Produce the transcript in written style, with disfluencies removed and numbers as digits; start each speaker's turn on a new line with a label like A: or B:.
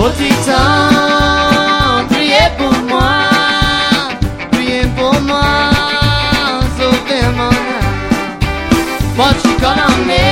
A: Au titan, priez pour moi, sauvez mon âme. What you gonna make?